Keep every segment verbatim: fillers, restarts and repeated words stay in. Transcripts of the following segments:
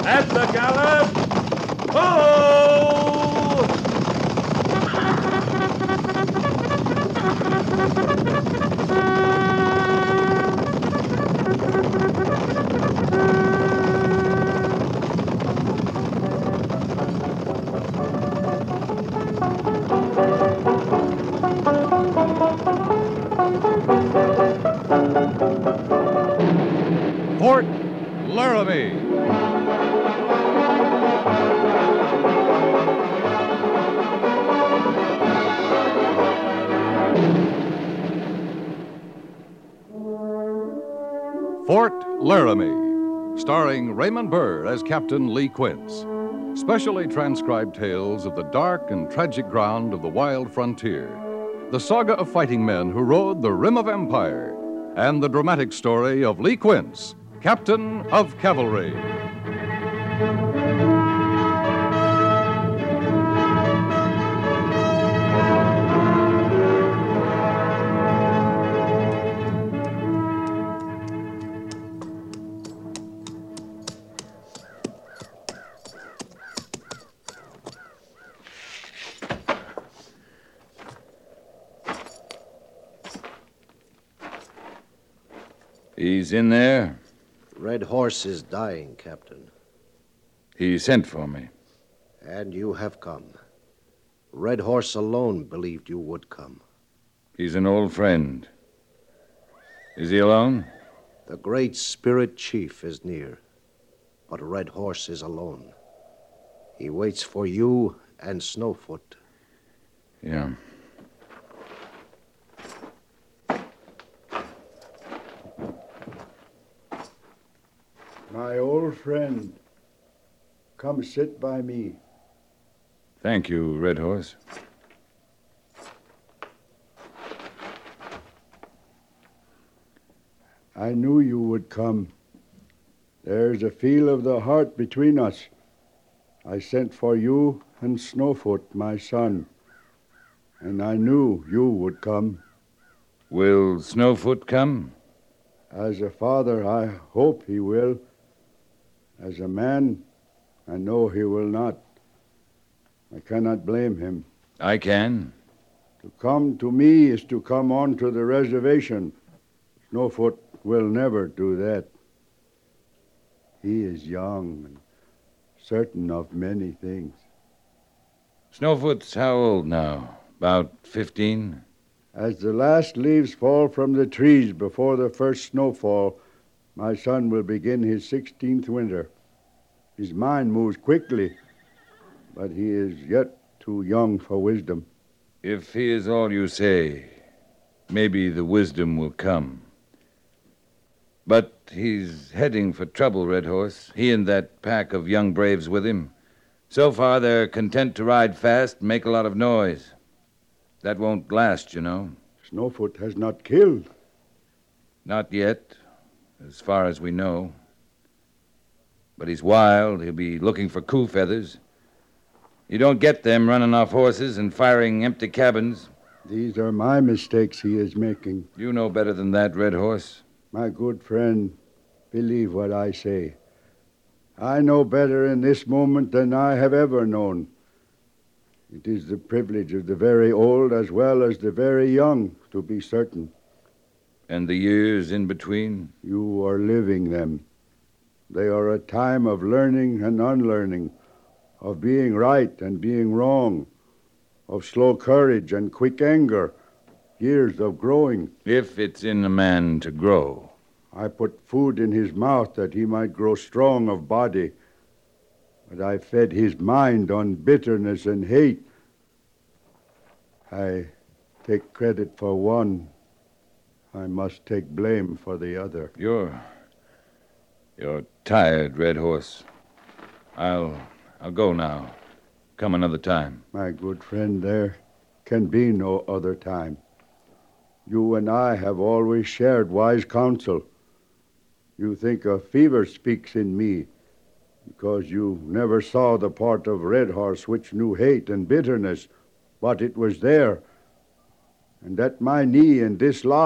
At the gallop! Ho! Fort Laramie. Fort Laramie, starring Raymond Burr as Captain Lee Quince. Specially transcribed tales of the dark and tragic ground of the wild frontier, the saga of fighting men who rode the rim of empire, and the dramatic story of Lee Quince, Captain of Cavalry. He's in there? Red Horse is dying, Captain. He sent for me. And you have come. Red Horse alone believed you would come. He's an old friend. Is he alone? The great spirit chief is near, but Red Horse is alone. He waits for you and Snowfoot. Yeah. My old friend, come sit by me. Thank you, Red Horse. I knew you would come. There's a feel of the heart between us. I sent for you and Snowfoot, my son, and I knew you would come. Will Snowfoot come? As a father, I hope he will. As a man, I know he will not. I cannot blame him. I can. To come to me is to come on to the reservation. Snowfoot will never do that. He is young and certain of many things. Snowfoot's how old now? About fifteen? As the last leaves fall from the trees before the first snowfall, my son will begin his sixteenth winter. His mind moves quickly, but he is yet too young for wisdom. If he is all you say, maybe the wisdom will come. But he's heading for trouble, Red Horse. He and that pack of young braves with him. So far, they're content to ride fast and make a lot of noise. That won't last, you know. Snowfoot has not killed. Not yet, as far as we know. But he's wild. He'll be looking for coup feathers. You don't get them running off horses and firing empty cabins. These are my mistakes he is making. You know better than that, Red Horse. My good friend, believe what I say. I know better in this moment than I have ever known. It is the privilege of the very old as well as the very young to be certain. And the years in between? You are living them. They are a time of learning and unlearning, of being right and being wrong, of slow courage and quick anger, years of growing. If it's in a man to grow. I put food in his mouth that he might grow strong of body, but I fed his mind on bitterness and hate. I take credit for one. I must take blame for the other. You're... You're tired, Red Horse. I'll... I'll go now. Come another time. My good friend, there can be no other time. You and I have always shared wise counsel. You think a fever speaks in me because you never saw the part of Red Horse which knew hate and bitterness, but it was there. And at my knee in this lodge,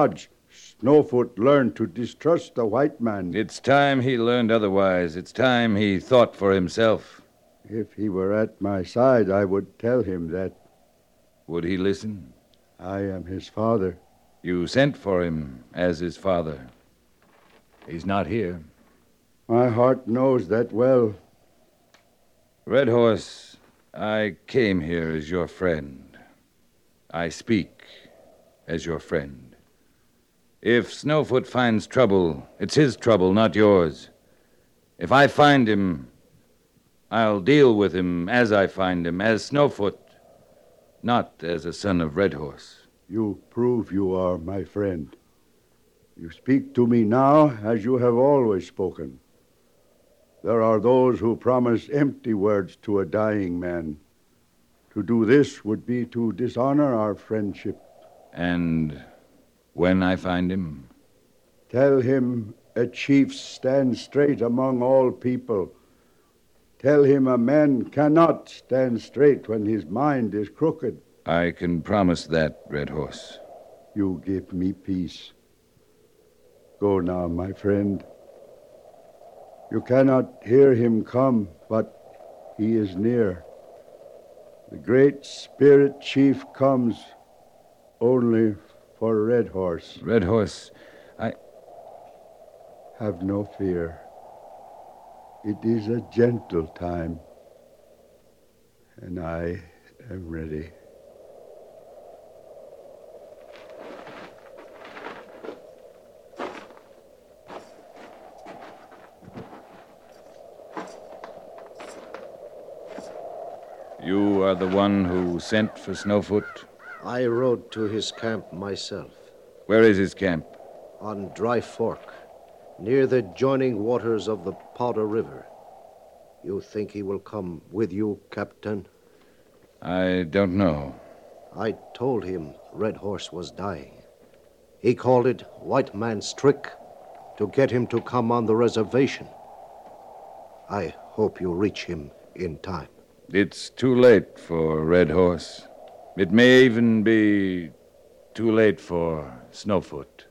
Snowfoot learned to distrust the white man. It's time he learned otherwise. It's time he thought for himself. If he were at my side, I would tell him that. Would he listen? I am his father. You sent for him as his father. He's not here. My heart knows that well. Red Horse, I came here as your friend. I speak as your friend. If Snowfoot finds trouble, it's his trouble, not yours. If I find him, I'll deal with him as I find him, as Snowfoot, not as a son of Red Horse. You prove you are my friend. You speak to me now as you have always spoken. There are those who promise empty words to a dying man. To do this would be to dishonor our friendship. And when I find him? Tell him a chief stands straight among all people. Tell him a man cannot stand straight when his mind is crooked. I can promise that, Red Horse. You give me peace. Go now, my friend. You cannot hear him come, but he is near. The great spirit chief comes only for Red Horse. Red Horse, I... Have no fear. It is a gentle time, and I am ready. You are the one who sent for Snowfoot? I rode to his camp myself. Where is his camp? On Dry Fork, near the joining waters of the Powder River. You think he will come with you, Captain? I don't know. I told him Red Horse was dying. He called it white man's trick to get him to come on the reservation. I hope you reach him in time. It's too late for Red Horse. It may even be too late for Snowfoot.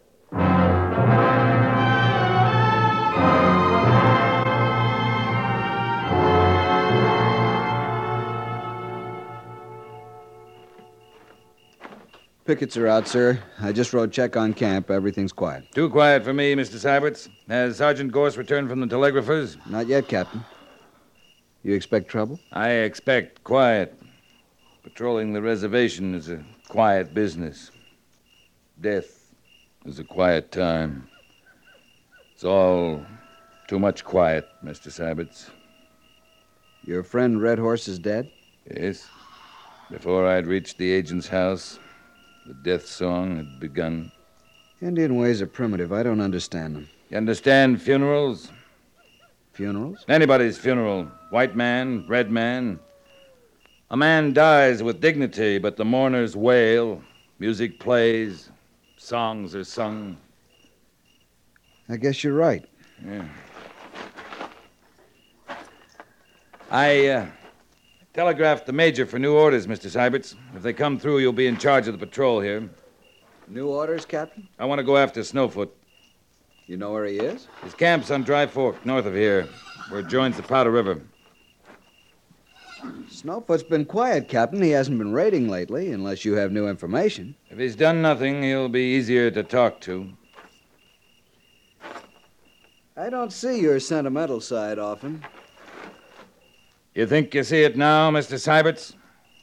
Pickets are out, sir. I just rode check on camp. Everything's quiet. Too quiet for me, Mister Syberts. Has Sergeant Gorse returned from the telegraphers? Not yet, Captain. You expect trouble? I expect quiet. Patrolling the reservation is a quiet business. Death is a quiet time. It's all too much quiet, Mister Syberts. Your friend Red Horse is dead? Yes. Before I'd reached the agent's house, the death song had begun. Indian ways are primitive. I don't understand them. You understand funerals? Funerals? Anybody's funeral. White man, red man. A man dies with dignity, but the mourners wail. Music plays. Songs are sung. I guess you're right. Yeah. I uh, telegraphed the major for new orders, Mister Syberts. If they come through, you'll be in charge of the patrol here. New orders, Captain? I want to go after Snowfoot. You know where he is? His camp's on Dry Fork, north of here, where it joins the Powder River. Snowfoot's been quiet, Captain. He hasn't been raiding lately, unless you have new information. If he's done nothing, he'll be easier to talk to. I don't see your sentimental side often. You think you see it now, Mister Syberts?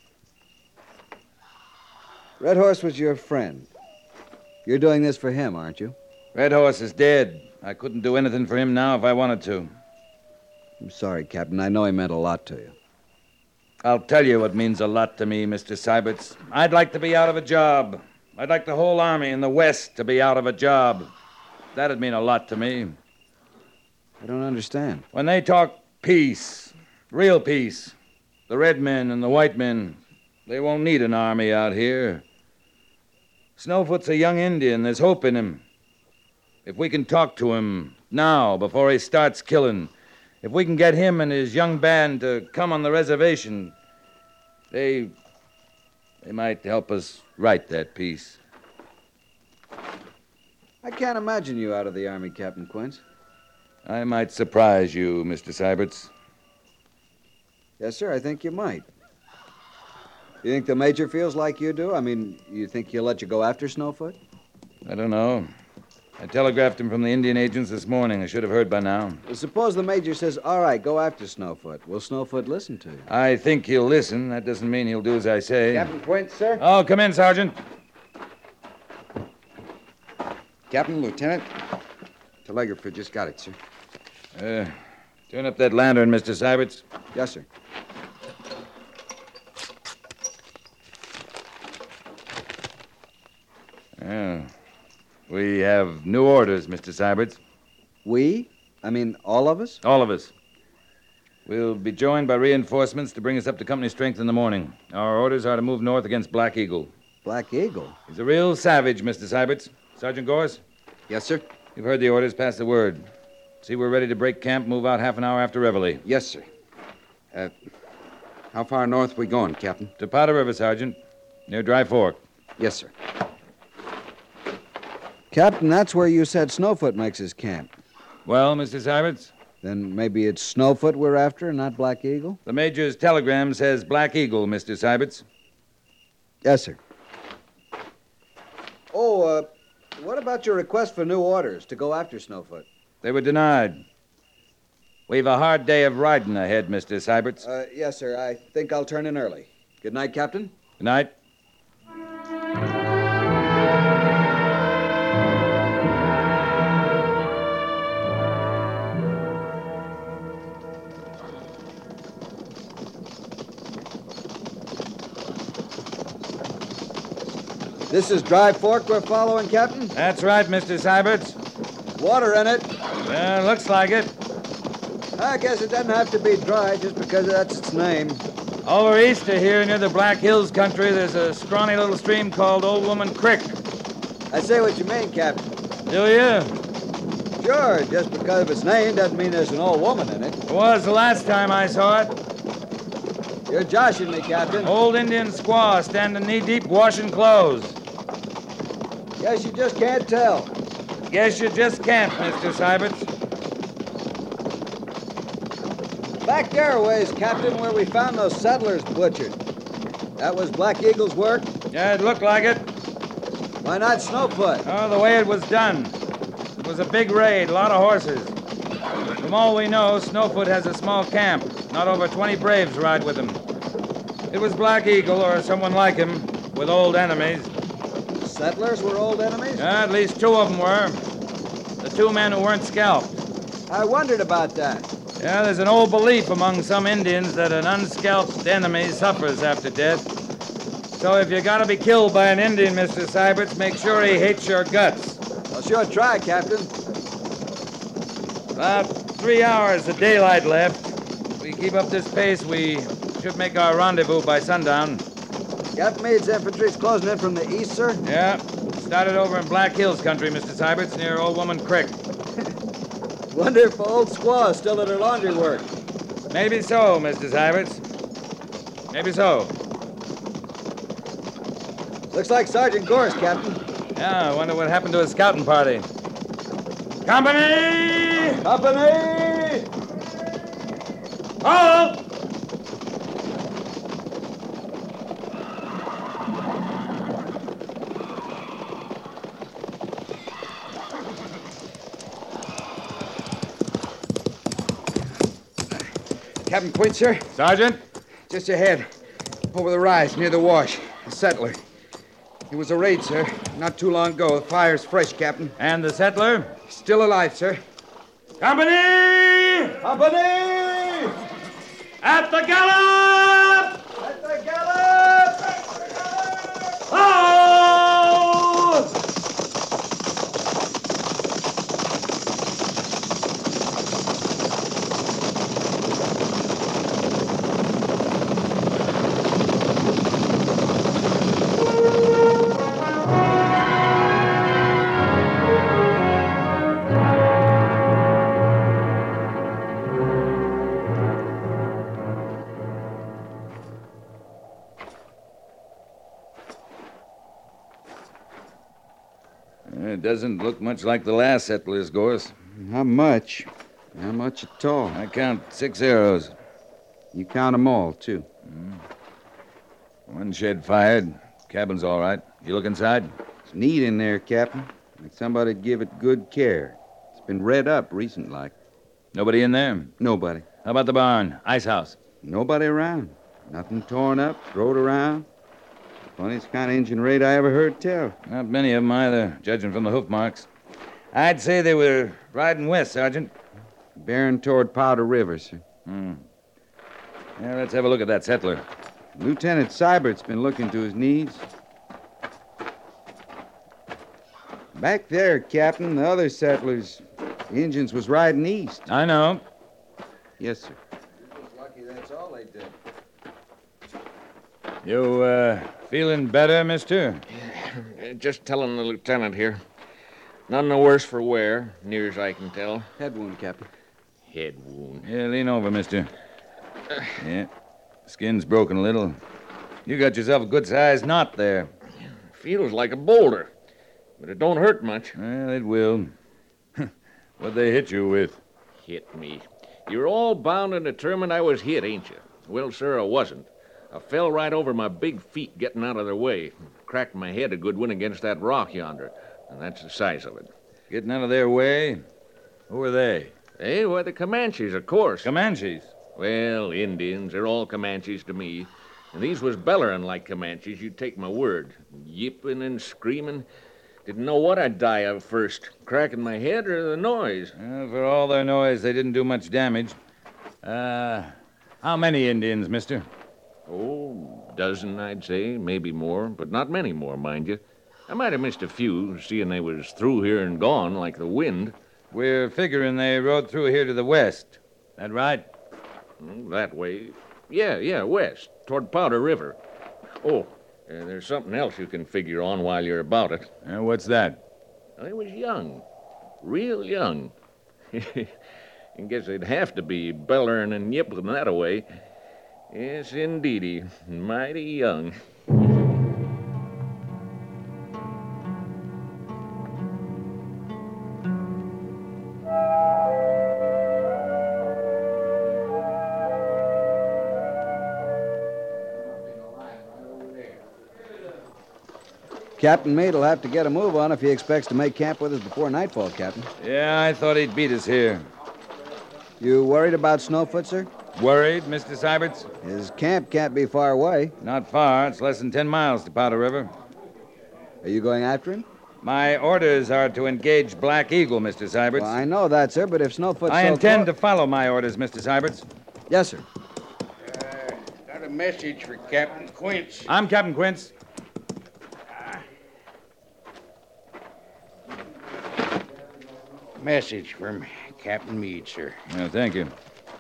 Red Horse was your friend. You're doing this for him, aren't you? Red Horse is dead. I couldn't do anything for him now if I wanted to. I'm sorry, Captain. I know he meant a lot to you. I'll tell you what means a lot to me, Mister Syberts. I'd like to be out of a job. I'd like the whole army in the West to be out of a job. That'd mean a lot to me. I don't understand. When they talk peace, real peace, the red men and the white men, they won't need an army out here. Snowfoot's a young Indian. There's hope in him. If we can talk to him now, before he starts killing, if we can get him and his young band to come on the reservation, they... they might help us write that peace. can't imagine you out of the Army, Captain Quince. I might surprise you, Mister Syberts. Yes, sir, I think you might. You think the Major feels like you do? I mean, you think he'll let you go after Snowfoot? I don't know. I telegraphed him from the Indian agents this morning. I should have heard by now. Well, suppose the Major says, all right, go after Snowfoot. Will Snowfoot listen to you? I think he'll listen. That doesn't mean he'll do as I say. Captain Quince, sir? Oh, come in, Sergeant. Captain, Lieutenant. Telegrapher just got it, sir. Uh, turn up that lantern, Mister Syberts. Yes, sir. Oh. We have new orders, Mister Syberts. We? I mean, all of us? All of us. We'll be joined by reinforcements to bring us up to company strength in the morning. Our orders are to move north against Black Eagle. Black Eagle? He's a real savage, Mister Syberts. Sergeant Gorse? Yes, sir? You've heard the orders. Pass the word. See, we're ready to break camp, move out half an hour after reveille. Yes, sir. Uh, how far north we going, Captain? To Powder River, Sergeant. Near Dry Fork. Yes, sir. Captain, that's where you said Snowfoot makes his camp. Well, Mister Syberts? Then maybe it's Snowfoot we're after, not Black Eagle? The Major's telegram says Black Eagle, Mister Syberts. Yes, sir. Oh, uh, what about your request for new orders to go after Snowfoot? They were denied. We've a hard day of riding ahead, Mister Syberts. Uh, yes, sir. I think I'll turn in early. Good night, Captain. Good night. This is Dry Fork we're following, Captain? That's right, Mister Syberts. Water in it. Uh, looks like it. I guess it doesn't have to be dry just because that's its name. Over east of here, near the Black Hills country, there's a scrawny little stream called Old Woman Creek. I say what you mean, Captain. Do you? Sure, just because of its name doesn't mean there's an old woman in it. It was the last time I saw it. You're joshing me, Captain. Old Indian squaw standing knee-deep washing clothes. Guess you just can't tell. Guess you just can't, Mister Syberts. Back there ways, Captain, where we found those settlers butchered. That was Black Eagle's work? Yeah, it looked like it. Why not Snowfoot? Oh, the way it was done. It was a big raid, a lot of horses. From all we know, Snowfoot has a small camp. Not over twenty braves ride with him. It was Black Eagle or someone like him with old enemies. Settlers were old enemies? Yeah, at least two of them were. The two men who weren't scalped. I wondered about that. Yeah, there's an old belief among some Indians that an unscalped enemy suffers after death. So if you gotta be killed by an Indian, Mister Syberts, make sure he hates your guts. I'll sure try, Captain. About three hours of daylight left. If we keep up this pace, we should make our rendezvous by sundown. Captain Meade's infantry's closing in from the east, sir? Yeah. Started over in Black Hills country, Mister Syberts, near Old Woman Creek. Wonder if old squaw is still at her laundry work. Maybe so, Mister Syberts. Maybe so. Looks like Sergeant Gorse, Captain. Yeah, I wonder what happened to his scouting party. Company! Company! Halt! Captain Quince, sir? Sergeant? Just ahead. Over the rise, near the wash. A settler. It was a raid, sir. Not too long ago. The fire's fresh, Captain. And the settler? Still alive, sir. Company! Company! At the gallop! At the gallop! Halt! It doesn't look much like the last settlers, Gorse. Not much. Not much at all. I count six arrows. You count 'em all, too. One shed fired. Cabin's all right. You look inside? It's neat in there, Captain. Like somebody'd give it good care. It's been redd up recent like. Nobody in there? Nobody. How about the barn? Ice house? Nobody around. Nothing torn up, throwed around. Funniest kind of engine raid I ever heard tell. Not many of them either, judging from the hoof marks. I'd say they were riding west, Sergeant. Bearing toward Powder River, sir. Hmm. Yeah, let's have a look at that settler. Lieutenant Seibert's been looking to his needs. Back there, Captain, the other settlers, the Indians was riding east. I know. Yes, sir. Lucky that's all they did. You, uh, feeling better, mister? Just telling the lieutenant here. None the worse for wear, near as I can tell. Head wound, Captain. Head wound. Yeah, lean over, mister. Yeah. Skin's broken a little. You got yourself a good-sized knot there. Feels like a boulder, but it don't hurt much. Well, it will. What'd they hit you with? Hit me. You're all bound and determined I was hit, ain't you? Well, sir, I wasn't. I fell right over my big feet getting out of their way. Cracked my head a good one against that rock yonder, and that's the size of it. Getting out of their way? Who are they? Hey, why, the Comanches, of course. Comanches. Well, Indians, they're all Comanches to me. And these was bellering like Comanches, you take my word. Yipping and screaming. Didn't know what I'd die of first, cracking my head or the noise. Well, for all their noise, they didn't do much damage. Uh, how many Indians, mister? Oh, dozen, I'd say, maybe more, but not many more, mind you. I might have missed a few, seeing they was through here and gone like the wind. We're figuring they rode through here to the west. That right? Mm, that way. Yeah, yeah, west, toward Powder River. Oh, uh, there's something else you can figure on while you're about it. Uh, what's that? I was young, real young. I guess they'd have to be bellering and yipping that away. Yes, indeedy, mighty young. Captain Meade'll have to get a move on if he expects to make camp with us before nightfall, Captain. Yeah, I thought he'd beat us here. You worried about Snowfoot, sir? Worried, Mister Seiberts? His camp can't be far away. Not far. It's less than ten miles to Powder River. Are you going after him? My orders are to engage Black Eagle, Mister Seiberts. Well, I know that, sir, but if Snowfoot's I so intend clo- to follow my orders, Mister Seiberts. Yes, sir. Uh, got a message for Captain Quince. I'm Captain Quince. Message from Captain Meade, sir. Yeah, thank you.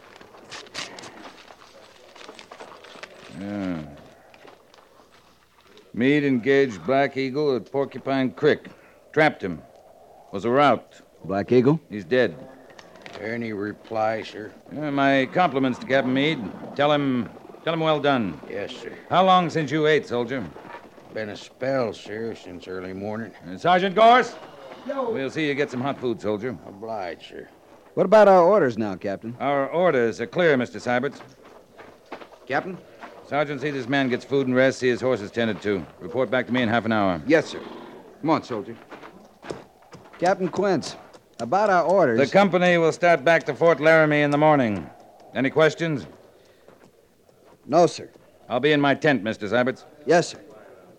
Yeah. Meade engaged Black Eagle at Porcupine Creek. Trapped him. Was a rout. Black Eagle? He's dead. Any reply, sir? Yeah, my compliments to Captain Meade. Tell him, tell him well done. Yes, sir. How long since you ate, soldier? Been a spell, sir, since early morning. Uh, Sergeant Gorse? We'll see you get some hot food, soldier. Obliged, sir. What about our orders now, Captain? Our orders are clear, Mister Seiberts. Captain? Sergeant, see this man gets food and rest, see his horses tended to. Report back to me in half an hour. Yes, sir. Come on, soldier. Captain Quince, about our orders... The company will start back to Fort Laramie in the morning. Any questions? No, sir. I'll be in my tent, Mister Seiberts. Yes, sir.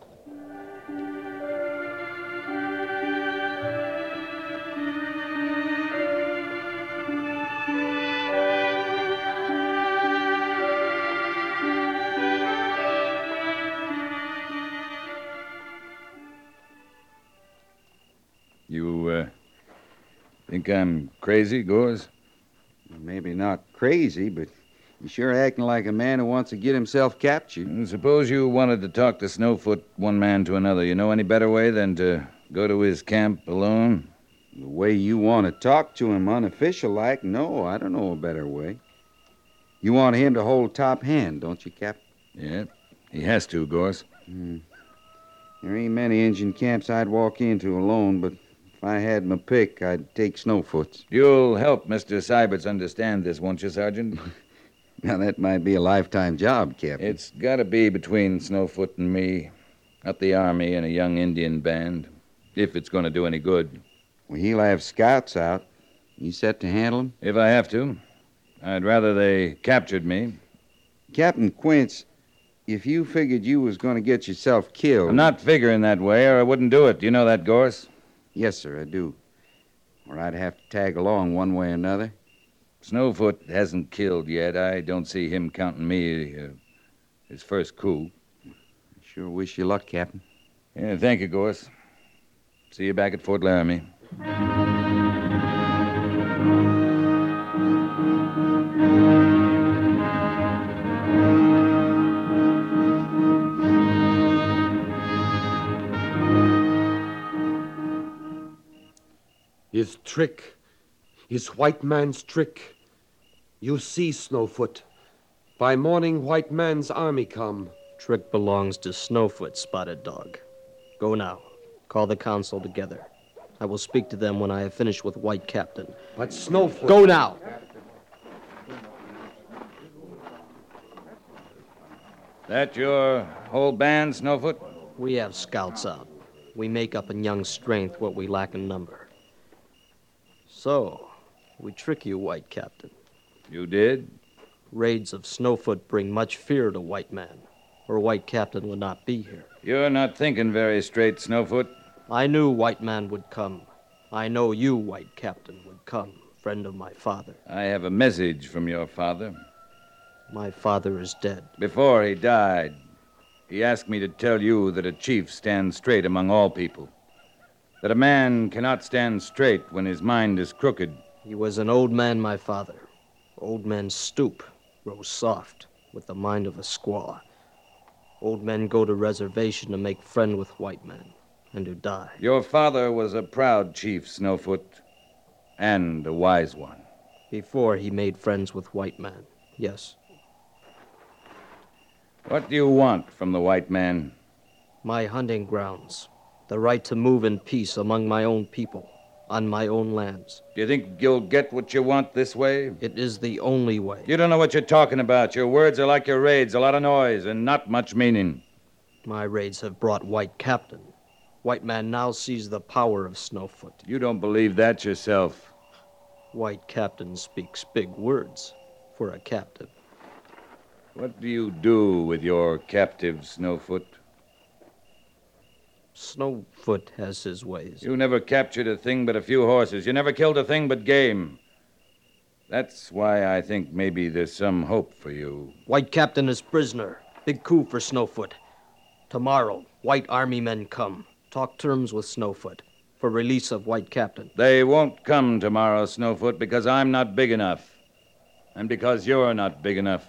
You, uh, think I'm crazy, Gorse? Maybe not crazy, but you're sure acting like a man who wants to get himself captured. Well, suppose you wanted to talk to Snowfoot one man to another. You know any better way than to go to his camp alone? The way you want to talk to him unofficial-like, no, I don't know a better way. You want him to hold top hand, don't you, Cap? Yeah, he has to, Gorse. Hmm. There ain't many Indian camps I'd walk into alone, but If I had my pick, I'd take Snowfoot's. You'll help Mister Syberts understand this, won't you, Sergeant? Now, that might be a lifetime job, Captain. It's got to be between Snowfoot and me, not the Army and a young Indian band, if it's going to do any good. Well, he'll have scouts out. You set to handle him? If I have to. I'd rather they captured me. Captain Quince, if you figured you was going to get yourself killed... I'm not figuring that way, or I wouldn't do it. Do you know that, Gorse? Yes, sir, I do. Or I'd have to tag along one way or another. Snowfoot hasn't killed yet. I don't see him counting me uh, his first coup. Sure wish you luck, Captain. Yeah, thank you, Gorse. See you back at Fort Laramie. His trick. His white man's trick. You see, Snowfoot. By morning, white man's army come. Trick belongs to Snowfoot, Spotted Dog. Go now. Call the council together. I will speak to them when I have finished with White Captain. But Snowfoot... Go now! That your whole band, Snowfoot? We have scouts out. We make up in young strength what we lack in number. So, we trick you, White Captain. You did? Raids of Snowfoot bring much fear to white man, or White Captain would not be here. You're not thinking very straight, Snowfoot. I knew white man would come. I know you, White Captain, would come, friend of my father. I have a message from your father. My father is dead. Before he died, he asked me to tell you that a chief stands straight among all people. That a man cannot stand straight when his mind is crooked. He was an old man, my father. Old men stoop, grow soft, with the mind of a squaw. Old men go to reservation to make friend with white men, and to die. Your father was a proud chief, Snowfoot, and a wise one. Before he made friends with white man, yes. What do you want from the white man? My hunting grounds. The right to move in peace among my own people, on my own lands. Do you think you'll get what you want this way? It is the only way. You don't know what you're talking about. Your words are like your raids, a lot of noise and not much meaning. My raids have brought White Captain. White man now sees the power of Snowfoot. You don't believe that yourself. White Captain speaks big words for a captive. What do you do with your captive, Snowfoot? Snowfoot has his ways. You never captured a thing but a few horses. You never killed a thing but game. That's why I think maybe there's some hope for you. White Captain is prisoner. Big coup for Snowfoot. Tomorrow, white army men come. Talk terms with Snowfoot for release of White Captain. They won't come tomorrow, Snowfoot, because I'm not big enough. And because you're not big enough.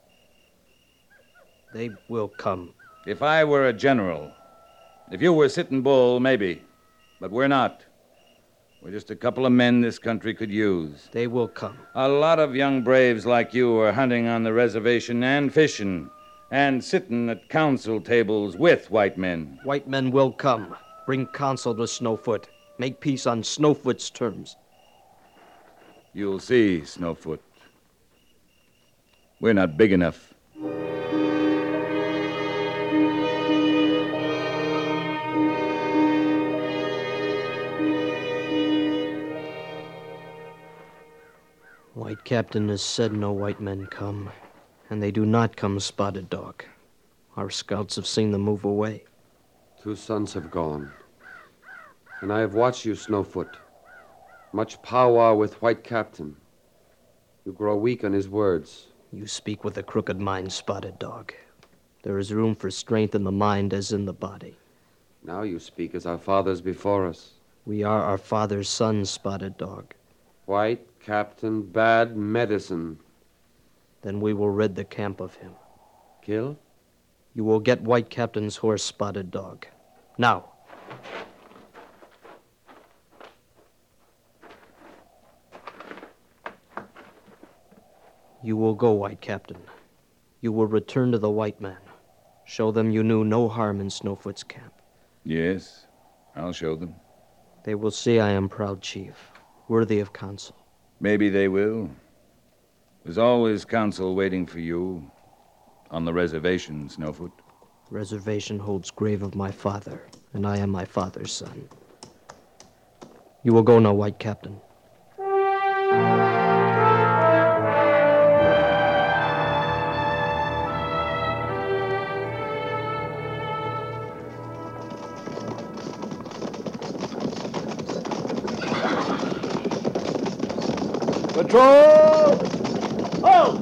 They will come. If I were a general, if you were Sitting Bull, maybe. But we're not. We're just a couple of men this country could use. They will come. A lot of young braves like you are hunting on the reservation and fishing and sitting at council tables with white men. White men will come. Bring counsel to Snowfoot. Make peace on Snowfoot's terms. You'll see, Snowfoot. We're not big enough. White Captain has said no white men come, and they do not come, Spotted Dog. Our scouts have seen them move away. Two sons have gone, and I have watched you, Snowfoot. Much powwow with White Captain. You grow weak on his words. You speak with a crooked mind, Spotted Dog. There is room for strength in the mind as in the body. Now you speak as our fathers before us. We are our father's sons, Spotted Dog. White Captain, bad medicine. Then we will rid the camp of him. Kill? You will get White Captain's horse, Spotted Dog. Now. You will go, White Captain. You will return to the white man. Show them you knew no harm in Snowfoot's camp. Yes, I'll show them. They will see I am proud chief, worthy of counsel. Maybe they will. There's always counsel waiting for you on the reservation, Snowfoot. Reservation holds grave of my father, and I am my father's son. You will go now, White Captain. Patrol! Halt!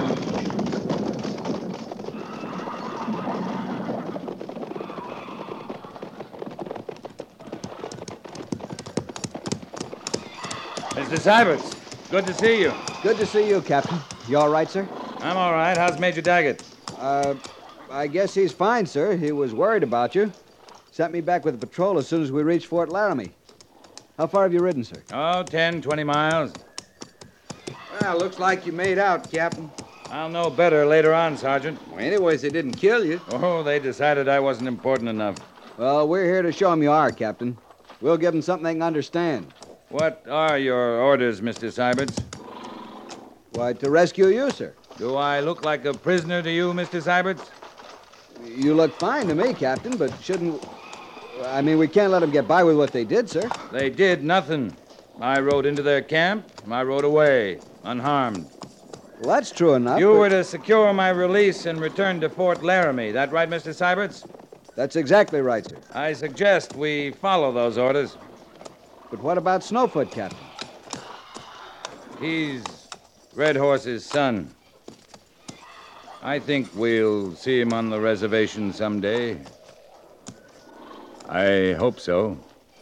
Mister Syberts, good to see you. Good to see you, Captain. You all right, sir? I'm all right. How's Major Daggett? Uh, I guess he's fine, sir. He was worried about you. Sent me back with the patrol as soon as we reached Fort Laramie. How far have you ridden, sir? Oh, ten, twenty miles. Well, looks like you made out, Captain. I'll know better later on, Sergeant. Well, anyways, they didn't kill you. Oh, they decided I wasn't important enough. Well, we're here to show them you are, Captain. We'll give them something they can understand. What are your orders, Mister Syberts? Why, to rescue you, sir. Do I look like a prisoner to you, Mister Syberts? You look fine to me, Captain, but shouldn't... I mean, we can't let them get by with what they did, sir. They did nothing. I rode into their camp. I rode away, unharmed. Well, that's true enough. You but... were to secure my release and return to Fort Laramie. That right, Mister Syberts? That's exactly right, sir. I suggest we follow those orders. But what about Snowfoot, Captain? He's Red Horse's son. I think we'll see him on the reservation someday. I hope so.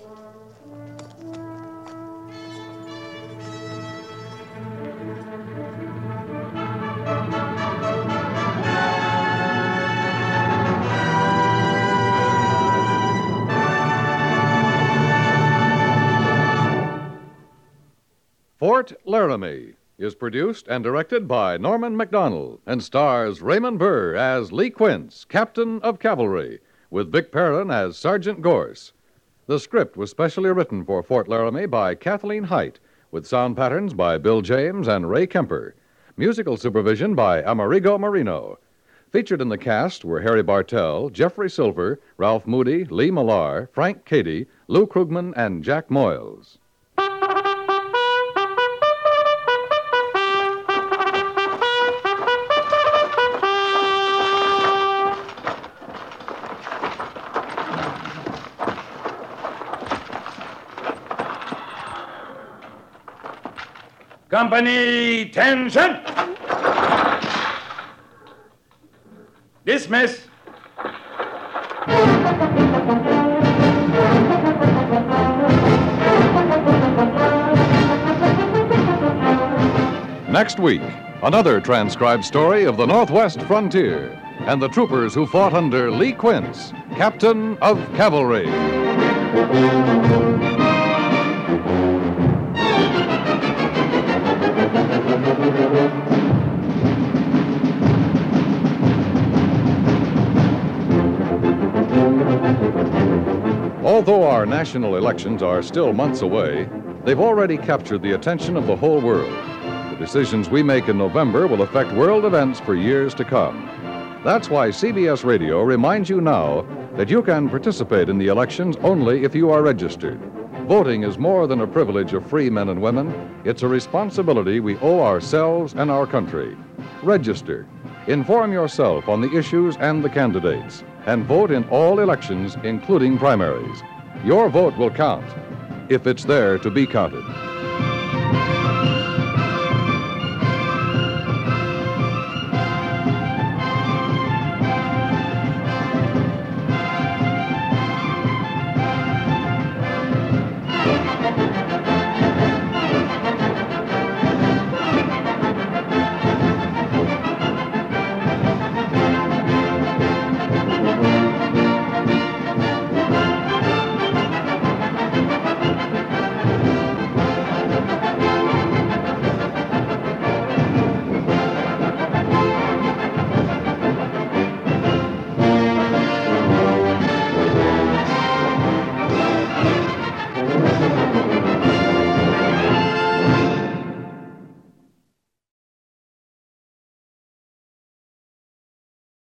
Fort Laramie is produced and directed by Norman Macdonald and stars Raymond Burr as Lee Quince, Captain of Cavalry, with Vic Perrin as Sergeant Gorse. The script was specially written for Fort Laramie by Kathleen Height, with sound patterns by Bill James and Ray Kemper. Musical supervision by Amerigo Marino. Featured in the cast were Harry Bartell, Jeffrey Silver, Ralph Moody, Lee Millar, Frank Cady, Lou Krugman, and Jack Moyles. Company, tension! Dismiss. Next week, another transcribed story of the Northwest frontier and the troopers who fought under Lee Quince, Captain of Cavalry. Although our national elections are still months away, they've already captured the attention of the whole world. The decisions we make in November will affect world events for years to come. That's why C B S Radio reminds you now that you can participate in the elections only if you are registered. Voting is more than a privilege of free men and women. It's a responsibility we owe ourselves and our country. Register. Inform yourself on the issues and the candidates, and vote in all elections, including primaries. Your vote will count, if it's there to be counted.